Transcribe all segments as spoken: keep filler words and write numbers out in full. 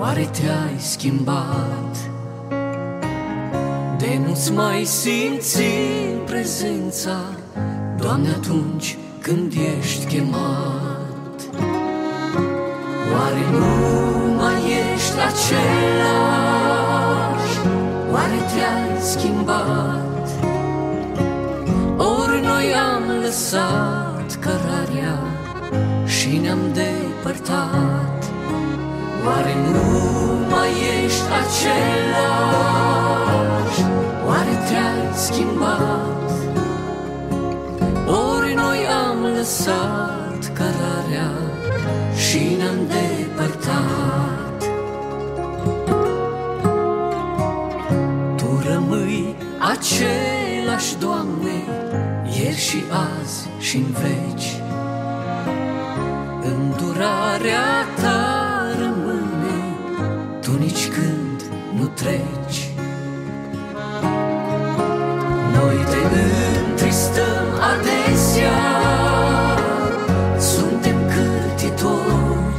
Oare te-ai schimbat? De nu-ți mai simți prezența, Doamne, atunci când ești chemat? Oare nu mai ești același? Oare te-ai schimbat? Ori noi am lăsat cărarea și ne-am depărtat? Oare nu mai ești același? Oare te-ai schimbat? Ori noi am lăsat cărarea și ne-am depărtat? Tu rămâi același, Doamne, ieri și azi și-n veci. Îndurarea Ta rămâne, Tu nici când nu treci. Noi te întristăm adesea, suntem cârtitori,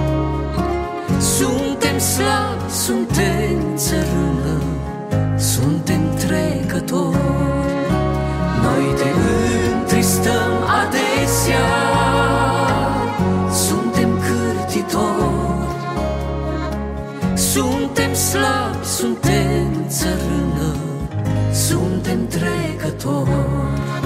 suntem slabi, suntem țărână, suntem trecători. Noi te întristăm adesea, suntem cârtitori, suntem slabi, suntem țărână, suntem trecători.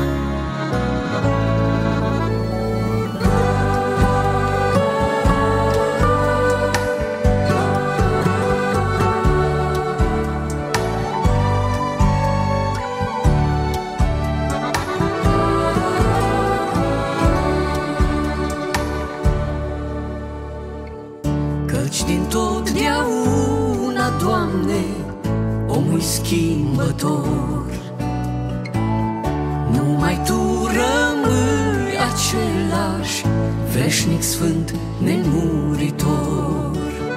Căci din totdeauna, Doamne, omul schimbător, numai Tu rămâi același, veșnic, sfânt, nemuritor.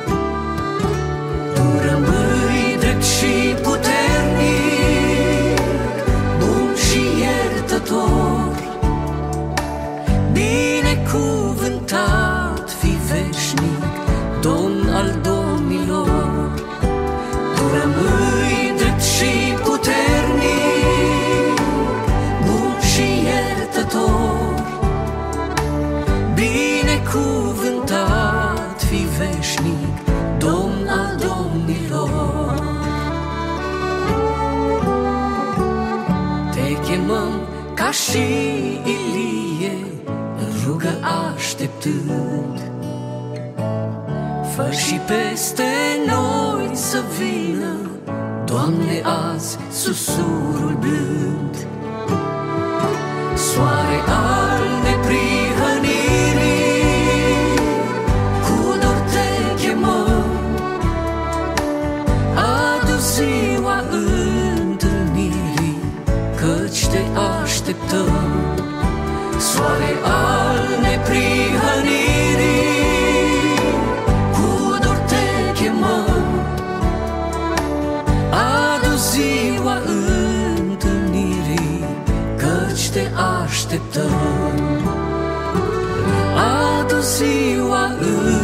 Tu rămâi drept și puternic, bun și iertător, binecuvântat fi veșnic, Domn al domnilor. Tu rămâi drept și puternic, bun și iertător, binecuvântat fi veșnic, Domn al domnilor. Te chemăm ca și Ilie, în rugă așteptând, fă și peste noi să vină, Doamne, azi susurul blând. Soare al neprihănirii, cu dor te chemăm, adu ziua întâlnirii, căci te așteptăm. Soare al neprihănirii, ziua întâlnirii, căci te așteptăm. Adu ziua întâlnirii,